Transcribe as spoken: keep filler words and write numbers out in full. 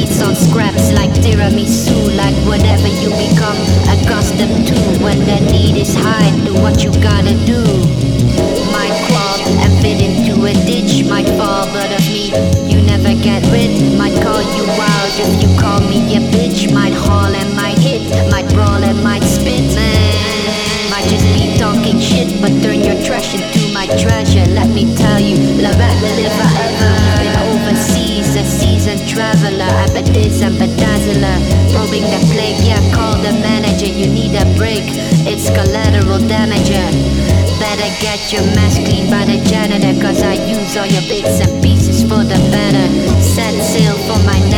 It's on scraps like tiramisu, like whatever you become accustomed to. When the need is high, do what you gotta do. Might crawl and fit into a ditch, might fall, but of me you never get rid. Might call you wild if you call me a bitch. Might haul and might hit, might brawl and might spit. Man, might just be talking shit, but turn your trash into my treasure. Let me tell you, love it if I ever been overseas, a seasoned traveler, abattis and bedazzler, probing the plague. Yeah, call the manager, you need a break. It's collateral damage. Better get your mess cleaned by the janitor, cause I use all your bits and pieces for the better. Set sail for my